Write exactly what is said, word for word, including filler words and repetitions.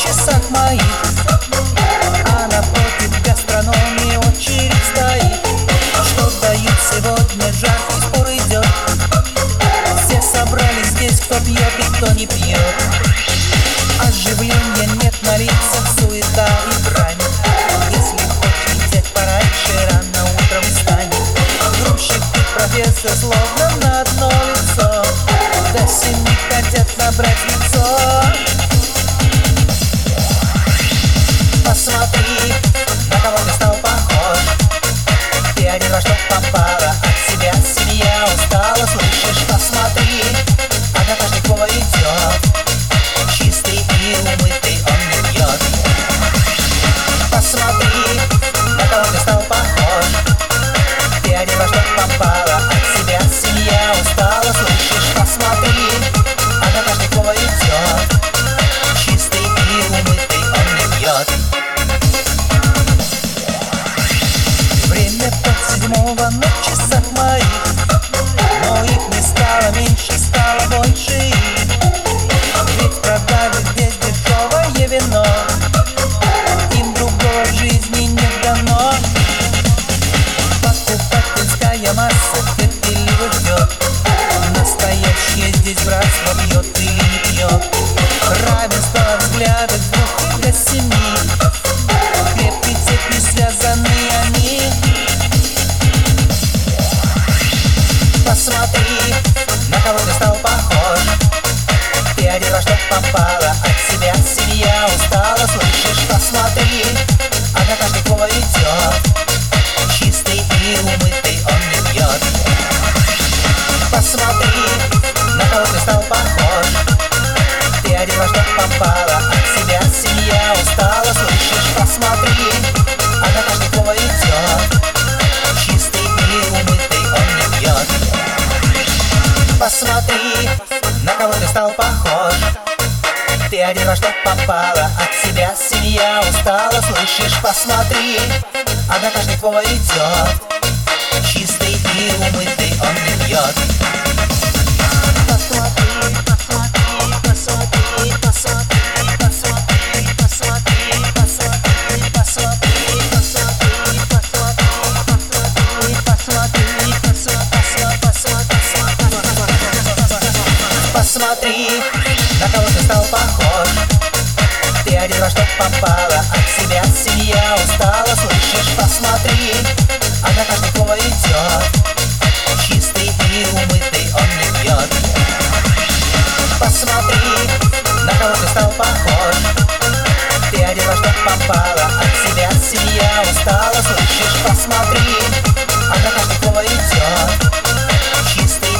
часах моих, а напротив гастрономии очередь стоит. Что дают сегодня, жаркий спор идет. Все собрались здесь, кто пьет и кто не пьет. Оживления нет на лицах, суета и брань. Если хочешь взять пораньше, рано утром встань. Грузчик и профессор словно на одно лицо. До семи хотят набрать лицо. Посмотри, на кого ты стал похож. Ты один во что попало, от себя семья устала. Слышишь, посмотри, однокашникова идет. Чистый и умытый, он не пьет. Посмотри, на кого ты стал похож. Ты один во что попало, от себя семья устала. Слышишь, посмотри, однокашникова идет. Чистый и умытый, он не пьет. Время полседьмого на часах моих, но их не стало меньше, стало больше. Ведь продали здесь дешевое вино, им другого в жизни не дано. Покупательская масса терпеливо ждет. Настоящее здесь братство, пьет или не пьет. Равенство взглядов с двух и до семи. Крепкой цепью связаны они. Посмотри, на кого ты стал похож. Ты один во что попало, от себя семья устала. Слышишь, посмотри, однокашникова идет. Чистый и умытый, он не пьет. Посмотри, на кого ты стал похож. Ты один во что попало, от себя семья устала. Слышишь, посмотри, однокашникова идет. Чистый и умытый, он не пьет. Посмотри, на кого ты стал похож. Ты один во что попало, от себя семья устала. Слышишь, посмотри, однокашникова идет. Чистый и умытый, он не пьет. Посмотри, посмотри, посмотри, посмотри, посмотри, посмотри, посмотри, посмотри, посмотри, посмотри, посмотри, посмотри, посмотри, на кого ты стал похож. Ты один во что попало, от себя семья устала. Слышишь, посмотри, однокашникова идет. Чистый и умытый, он не пьет. Посмотри, на кого ты стал похож. Ты один во что попало, от себя семья устала. Слышишь, посмотри, однокашникова идет. Чистый